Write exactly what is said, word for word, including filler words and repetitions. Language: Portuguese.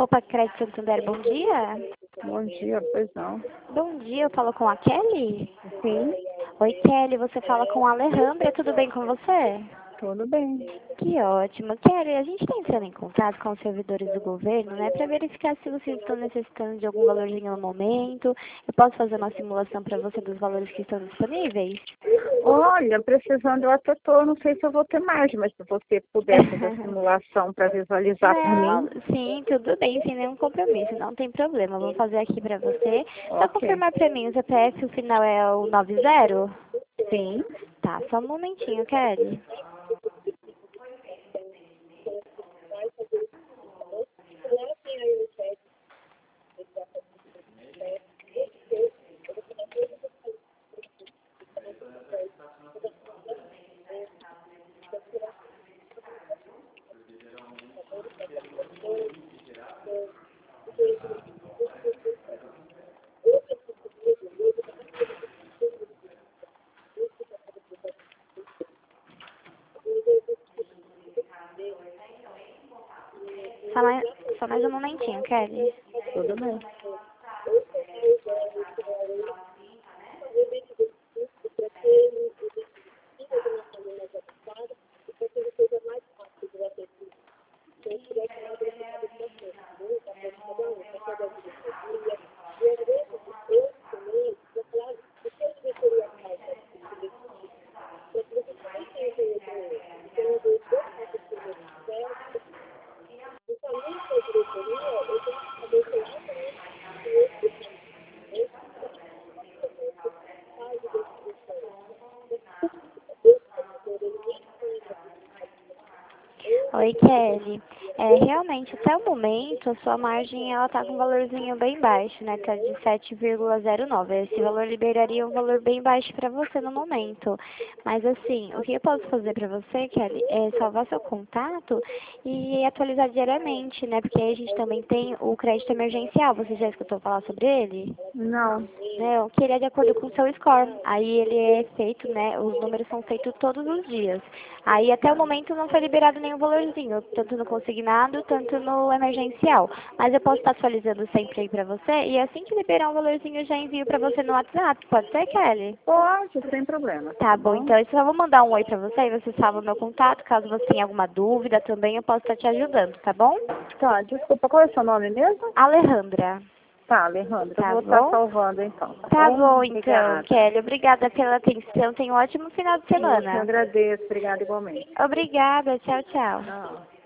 Opa, Crédito Santander, bom dia. Bom dia, pois não. Bom dia, eu falo com a Kelly? Sim, Oi, Kelly, você fala com a Alejandra, tudo bem com você? tudo bem. Que ótimo. Kelly, a gente está entrando em contato com os servidores do governo, né, para verificar se vocês estão necessitando de algum valorzinho no momento. Eu posso fazer uma simulação para você dos valores que estão disponíveis? Olha, precisando eu até tô, não sei se eu vou ter margem, mas se você puder fazer a simulação para visualizar por Não, mim. sim, tudo bem, sem nenhum compromisso, não tem problema. Vou fazer aqui para você. Só Ok. confirmar para mim, o C P F, o final é o noventa? Sim. Tá, só um momentinho, Kelly. Só mais, só mais um momentinho, Kelly. Tudo bem. Oi, Kelly. É, realmente, até o momento, a sua margem ela tá com um valorzinho bem baixo, né? Tá de sete vírgula zero nove. Esse valor liberaria um valor bem baixo para você no momento. Mas assim, o que eu posso fazer para você, Kelly, é salvar seu contato e atualizar diariamente, né? Porque aí a gente também tem o crédito emergencial. Você já escutou falar sobre ele? Não. Não, que ele é de acordo com o seu score. Aí ele é feito, né? Os números são feitos todos os dias. Aí até o momento não foi liberado nenhum valorzinho, tanto no consignado, tanto no emergencial. Mas eu posso estar atualizando sempre aí pra você e assim que liberar um valorzinho eu já envio pra você no WhatsApp. Pode ser, Kelly? Pode, sem problema. Tá bom, então eu só vou mandar um oi pra você e você salva o meu contato. Caso você tenha alguma dúvida também eu posso estar te ajudando, tá bom? Tá, desculpa, qual é o seu nome mesmo? Alejandra. Tá, Alejandra, eu Tá vou estar bom? salvando então, tá Tá bom? bom, então, Obrigada. Kelly. Obrigada pela atenção. Tenha um ótimo final de Eu que semana. agradeço, obrigada igualmente. Obrigada. Tchau, tchau. Tchau.